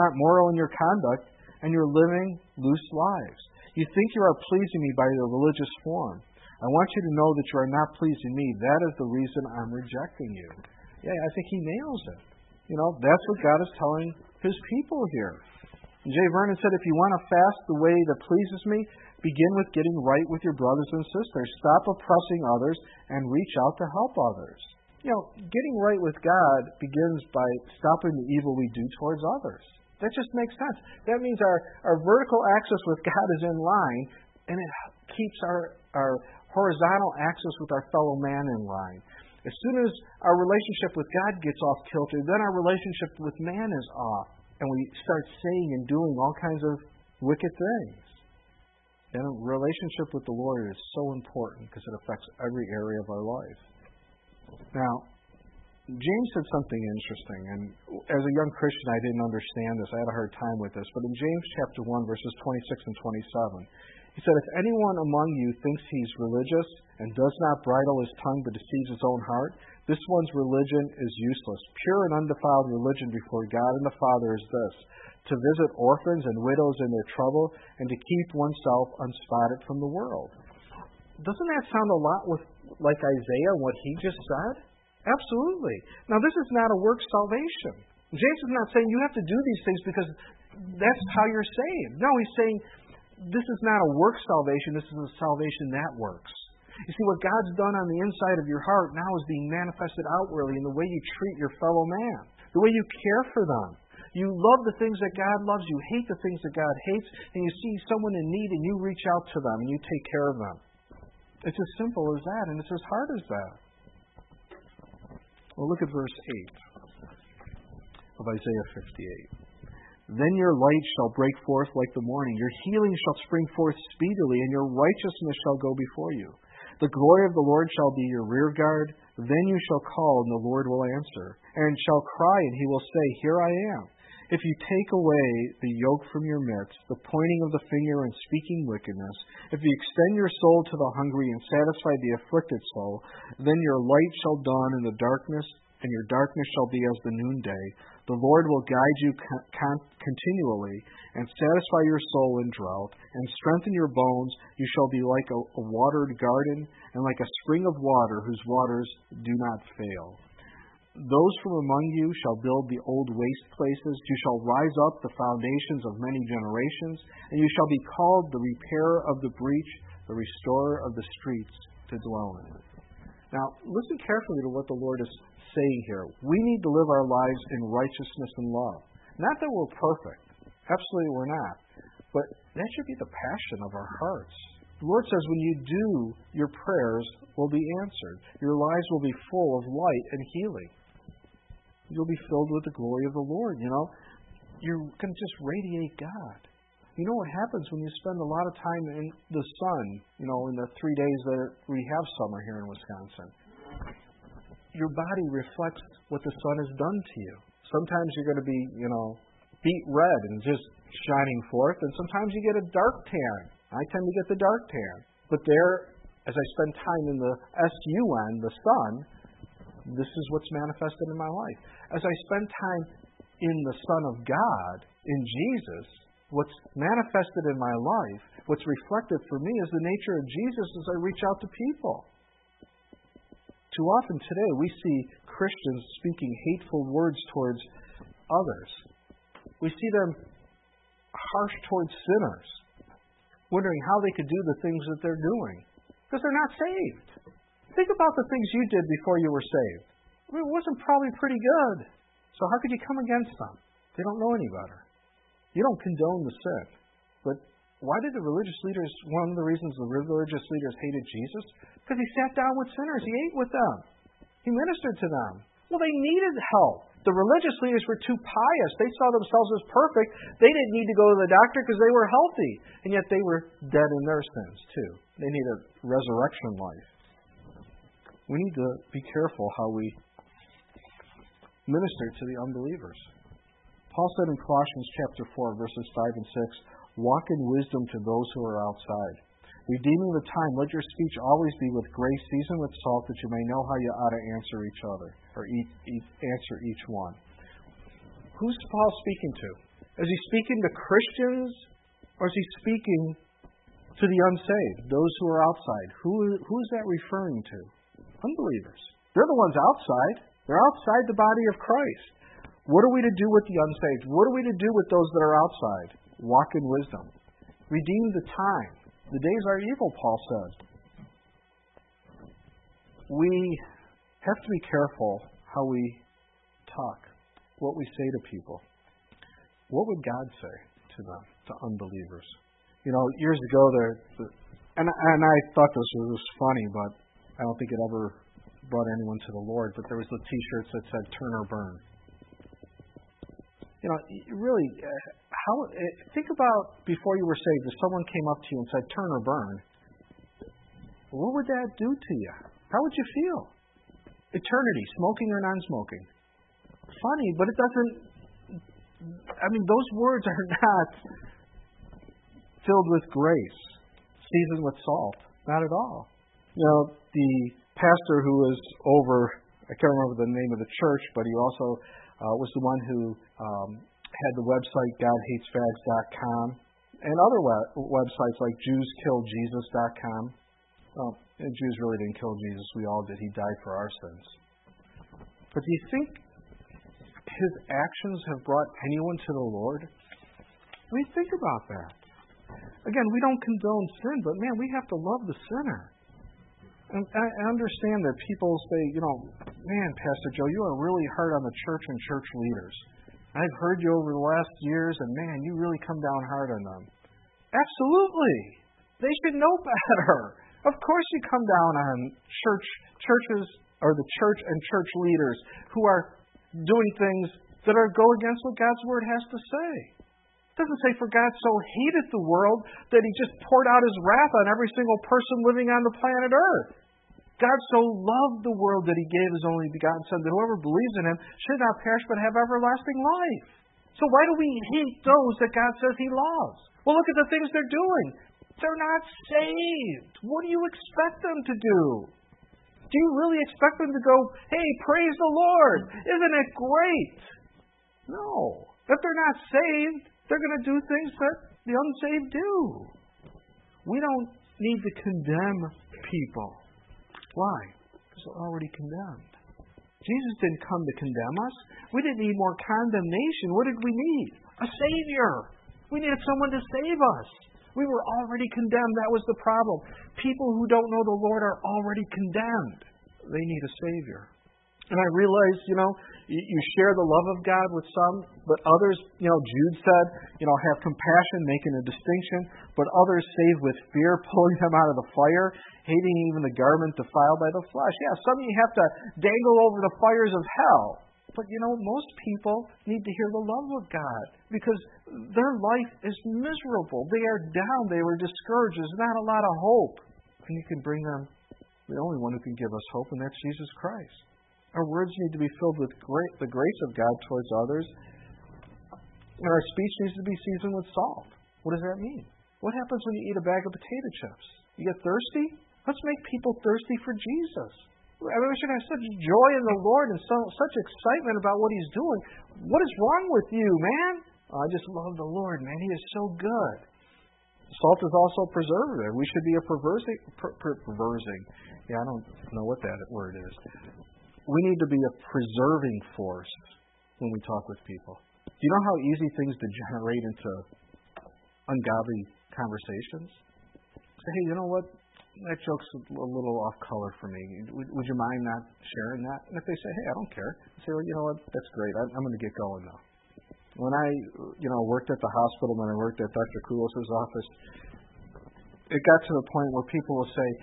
Speaker 1: in your conduct, and you're living loose lives. You think you are pleasing me by the religious form. I want you to know that you are not pleasing me. That is the reason I'm rejecting you. Yeah, I think he nails it. That's what God is telling His people here. And J. Vernon said, if you want to fast the way that pleases me, begin with getting right with your brothers and sisters. Stop oppressing others and reach out to help others. Getting right with God begins by stopping the evil we do towards others. That just makes sense. That means our vertical axis with God is in line, and it keeps our horizontal axis with our fellow man in line. As soon as our relationship with God gets off kilter, then our relationship with man is off, and we start saying and doing all kinds of wicked things. And a relationship with the Lord is so important because it affects every area of our life. Now, James said something interesting, and as a young Christian I didn't understand this. I had a hard time with this. But in James chapter 1, verses 26 and 27, he said, if anyone among you thinks he's religious and does not bridle his tongue but deceives his own heart, this one's religion is useless. Pure and undefiled religion before God and the Father is this, to visit orphans and widows in their trouble and to keep oneself unspotted from the world. Doesn't that sound a lot like Isaiah, what he just said? Absolutely. Now, this is not a work salvation. James is not saying you have to do these things because that's how you're saved. No, he's saying this is not a work salvation. This is a salvation that works. You see, what God's done on the inside of your heart now is being manifested outwardly in the way you treat your fellow man, the way you care for them. You love the things that God loves. You hate the things that God hates. And you see someone in need and you reach out to them and you take care of them. It's as simple as that, and it's as hard as that. Well, look at verse 8 of Isaiah 58. Then your light shall break forth like the morning. Your healing shall spring forth speedily, and your righteousness shall go before you. The glory of the Lord shall be your rear guard. Then you shall call, and the Lord will answer, and shall cry, and he will say, here I am. If you take away the yoke from your midst, the pointing of the finger and speaking wickedness, if you extend your soul to the hungry and satisfy the afflicted soul, then your light shall dawn in the darkness, and your darkness shall be as the noonday. The Lord will guide you continually and satisfy your soul in drought and strengthen your bones. You shall be like a watered garden and like a spring of water whose waters do not fail. Those from among you shall build the old waste places. You shall rise up the foundations of many generations, and you shall be called the repairer of the breach, the restorer of the streets to dwell in. Now, listen carefully to what the Lord is saying here. We need to live our lives in righteousness and love. Not that we're perfect. Absolutely we're not. But that should be the passion of our hearts. The Lord says when you do, your prayers will be answered. Your lives will be full of light and healing. You'll be filled with the glory of the Lord. You're going to just radiate God. You know what happens when you spend a lot of time in the sun, in the 3 days that we have summer here in Wisconsin? Your body reflects what the sun has done to you. Sometimes you're going to be, beet red and just shining forth, and sometimes you get a dark tan. I tend to get the dark tan. But there, as I spend time in the sun, the sun, this is what's manifested in my life. As I spend time in the Son of God, in Jesus, what's manifested in my life, what's reflected for me is the nature of Jesus as I reach out to people. Too often today we see Christians speaking hateful words towards others. We see them harsh towards sinners, wondering how they could do the things that they're doing, because they're not saved. Think about the things you did before you were saved. It wasn't probably pretty good. So how could you come against them? They don't know any better. You don't condone the sin. But why did the religious leaders, one of the reasons the religious leaders hated Jesus? Because he sat down with sinners. He ate with them. He ministered to them. Well, they needed help. The religious leaders were too pious. They saw themselves as perfect. They didn't need to go to the doctor because they were healthy. And yet they were dead in their sins too. They needed resurrection life. We need to be careful how we minister to the unbelievers. Paul said in Colossians chapter 4, verses 5 and 6, walk in wisdom to those who are outside. Redeeming the time, let your speech always be with grace, seasoned with salt, that you may know how you ought to answer each other, or answer each one. Who's Paul speaking to? Is he speaking to Christians, or is he speaking to the unsaved, those who are outside? Who is that referring to? Unbelievers. They're the ones outside. They're outside the body of Christ. What are we to do with the unsaved? What are we to do with those that are outside? Walk in wisdom. Redeem the time. The days are evil, Paul says. We have to be careful how we talk, what we say to people. What would God say to them, to unbelievers? Years ago, and I thought this was funny, but I don't think it ever brought anyone to the Lord, but there was the T-shirts that said "Turn or Burn." Really, think about before you were saved, if someone came up to you and said "Turn or burn," what would that do to you? How would you feel? Eternity, smoking or non-smoking. Funny, but it doesn't. Those words are not filled with grace, seasoned with salt. Not at all. The pastor who was over, I can't remember the name of the church, but he also was the one who had the website GodHatesFags.com and other websites like JewsKillJesus.com. Well, Jews really didn't kill Jesus. We all did. He died for our sins. But do you think his actions have brought anyone to the Lord? Think about that. Again, we don't condone sin, but man, we have to love the sinner. And I understand that people say, man, Pastor Joe, you are really hard on the church and church leaders. I've heard you over the last years, and man, you really come down hard on them. Absolutely. They should know better. Of course you come down on churches, or the church and church leaders who are doing things that go against what God's Word has to say. It doesn't say, for God so hated the world that He just poured out His wrath on every single person living on the planet Earth. God so loved the world that He gave His only begotten Son, that whoever believes in Him should not perish but have everlasting life. So why do we hate those that God says He loves? Well, look at the things they're doing. They're not saved. What do you expect them to do? Do you really expect them to go, hey, praise the Lord? Isn't it great? No. If they're not saved, they're going to do things that the unsaved do. We don't need to condemn people. Why? Because they're already condemned. Jesus didn't come to condemn us. We didn't need more condemnation. What did we need? A Savior. We needed someone to save us. We were already condemned. That was the problem. People who don't know the Lord are already condemned. They need a Savior. And I realize, you share the love of God with some, but others, Jude said, have compassion, making a distinction, but others save with fear, pulling them out of the fire, hating even the garment defiled by the flesh. Yeah, some of you have to dangle over the fires of hell. But most people need to hear the love of God because their life is miserable. They are down. They were discouraged. There's not a lot of hope. And you can bring them the only one who can give us hope, and that's Jesus Christ. Our words need to be filled with the grace of God towards others. And our speech needs to be seasoned with salt. What does that mean? What happens when you eat a bag of potato chips? You get thirsty? Let's make people thirsty for Jesus. We should have such joy in the Lord and such excitement about what He's doing. What is wrong with you, man? I just love the Lord, man. He is so good. Salt is also preservative. We should be a preversing. Yeah, I don't know what that word is. We need to be a preserving force when we talk with people. Do you know how easy things degenerate into ungodly conversations? Say, hey, you know what? That joke's a little off color for me. Would you mind not sharing that? And if they say, hey, I don't care, I say, well, you know what? That's great. I'm going to get going now. When I, worked at the hospital, when I worked at Dr. Koulos' office, it got to the point where people will say,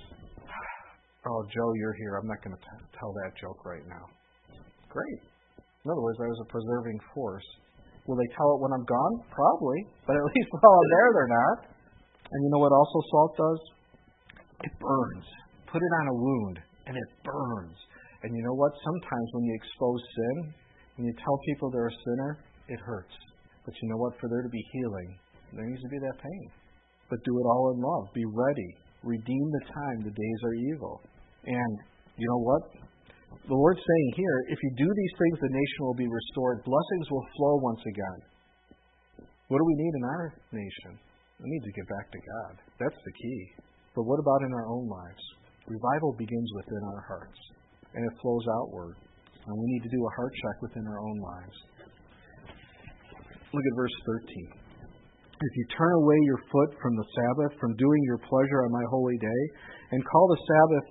Speaker 1: oh, Joe, you're here. I'm not going to tell that joke right now. Great. In other words, I was a preserving force. Will they tell it when I'm gone? Probably. But at least while I'm there, they're not. And you know what also salt does? It burns. Put it on a wound, and it burns. And you know what? Sometimes when you expose sin, when you tell people they're a sinner, it hurts. But you know what? For there to be healing, there needs to be that pain. But do it all in love. Be ready. Redeem the time. The days are evil. And you know what? The Lord's saying here, if you do these things, the nation will be restored. Blessings will flow once again. What do we need in our nation? We need to get back to God. That's the key. But what about in our own lives? Revival begins within our hearts, and it flows outward. And we need to do a heart check within our own lives. Look at verse 13. If you turn away your foot from the Sabbath, from doing your pleasure on my holy day, and call the Sabbath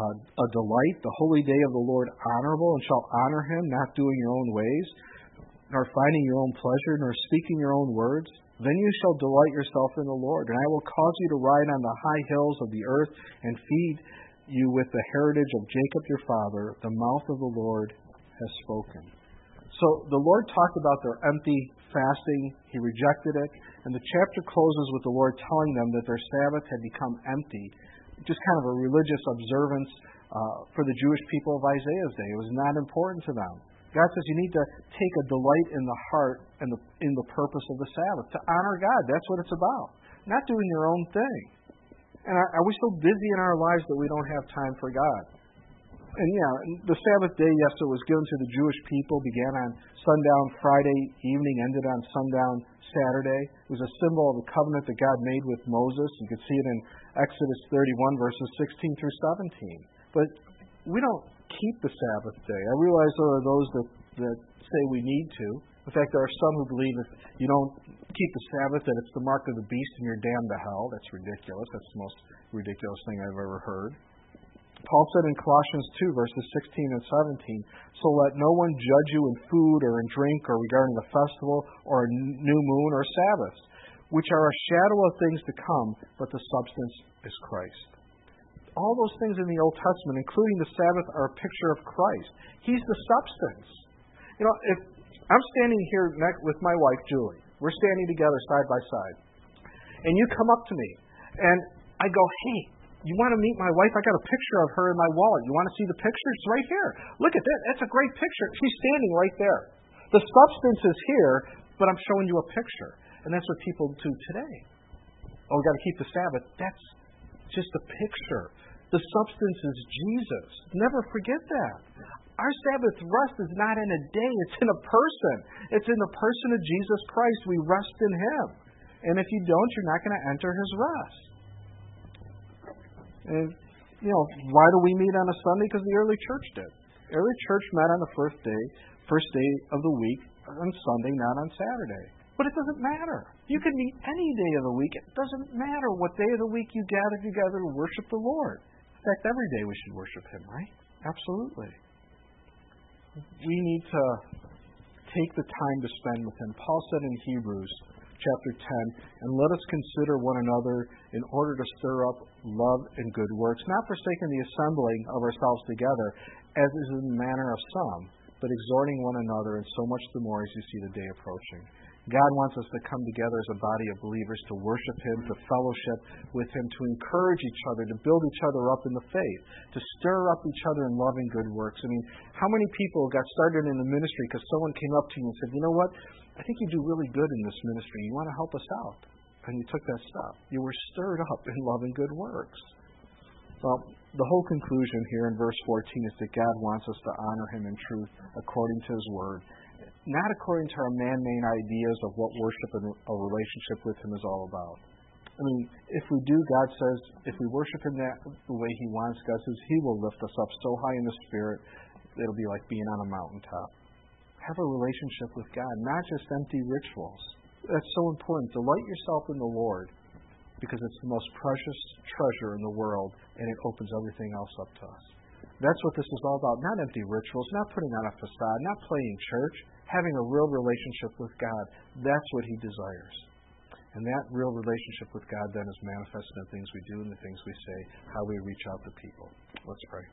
Speaker 1: a delight, the holy day of the Lord honorable, and shall honor him, not doing your own ways, nor finding your own pleasure, nor speaking your own words, then you shall delight yourself in the Lord, and I will cause you to ride on the high hills of the earth, and feed you with the heritage of Jacob your father. The mouth of the Lord has spoken. So the Lord talked about their empty fasting. He rejected it. And the chapter closes with the Lord telling them that their Sabbath had become empty. Just kind of a religious observance for the Jewish people of Isaiah's day. It was not important to them. God says you need to take a delight in the heart and in the purpose of the Sabbath. To honor God. That's what it's about. Not doing your own thing. And are we so busy in our lives that we don't have time for God? And the Sabbath day, yes, it was given to the Jewish people, began on sundown Friday evening, ended on sundown Saturday. It was a symbol of the covenant that God made with Moses. You can see it in Exodus 31, verses 16 through 17. But we don't keep the Sabbath day. I realize there are those that say we need to. In fact, there are some who believe if you don't keep the Sabbath, that it's the mark of the beast and you're damned to hell. That's ridiculous. That's the most ridiculous thing I've ever heard. Paul said in Colossians 2, verses 16 and 17, so let no one judge you in food or in drink or regarding a festival or a new moon or Sabbaths, which are a shadow of things to come, but the substance is Christ. All those things in the Old Testament, including the Sabbath, are a picture of Christ. He's the substance. If I'm standing here with my wife, Julie, we're standing together side by side, and you come up to me, and I go, hey, you want to meet my wife? I got a picture of her in my wallet. You want to see the picture? It's right here. Look at that. That's a great picture. She's standing right there. The substance is here, but I'm showing you a picture. And that's what people do today. Oh, we've got to keep the Sabbath. That's just a picture. The substance is Jesus. Never forget that. Our Sabbath rest is not in a day, it's in a person. It's in the person of Jesus Christ. We rest in Him. And if you don't, you're not going to enter His rest. And, why do we meet on a Sunday? Because the early church did. Early church met on the first day of the week, on Sunday, not on Saturday. But it doesn't matter. You can meet any day of the week. It doesn't matter what day of the week you gather together to worship the Lord. In fact, every day we should worship Him, right? Absolutely. We need to take the time to spend with Him. Paul said in Hebrews chapter 10, and let us consider one another in order to stir up love and good works, not forsaking the assembling of ourselves together, as is in the manner of some, but exhorting one another, and so much the more as you see the day approaching. God wants us to come together as a body of believers to worship Him, to fellowship with Him, to encourage each other, to build each other up in the faith, to stir up each other in loving good works. I mean, how many people got started in the ministry because someone came up to you and said, you know what, I think you do really good in this ministry. You want to help us out? And you took that step. You were stirred up in loving good works. Well, the whole conclusion here in verse 14 is that God wants us to honor Him in truth according to His Word, not according to our man-made ideas of what worship and a relationship with Him is all about. I mean, if we do, God says, if we worship Him the way He wants, God says He will lift us up so high in the Spirit, it'll be like being on a mountaintop. Have a relationship with God, not just empty rituals. That's so important. Delight yourself in the Lord, because it's the most precious treasure in the world, and it opens everything else up to us. That's what this is all about. Not empty rituals, not putting on a facade, not playing church. Having a real relationship with God, that's what He desires. And that real relationship with God then is manifested in the things we do and the things we say, how we reach out to people. Let's pray.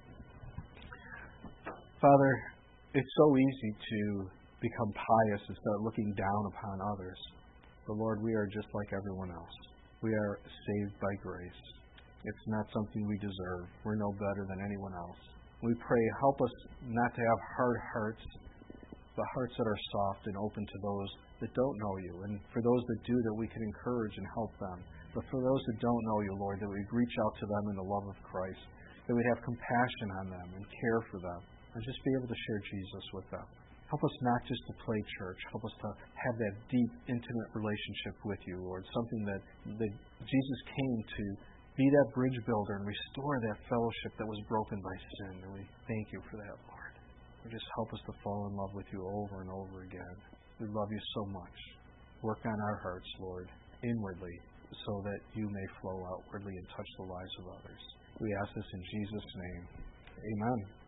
Speaker 1: Father, it's so easy to become pious and start looking down upon others. But Lord, we are just like everyone else. We are saved by grace. It's not something we deserve. We're no better than anyone else. We pray, help us not to have hard hearts, but hearts that are soft and open to those that don't know You. And for those that do, that we can encourage and help them. But for those that don't know You, Lord, that we'd reach out to them in the love of Christ, that we'd have compassion on them and care for them, and just be able to share Jesus with them. Help us not just to play church. Help us to have that deep, intimate relationship with You, Lord, something that Jesus came to be that bridge builder and restore that fellowship that was broken by sin. And we thank You for that, Lord. And just help us to fall in love with You over and over again. We love You so much. Work on our hearts, Lord, inwardly, so that You may flow outwardly and touch the lives of others. We ask this in Jesus' name. Amen.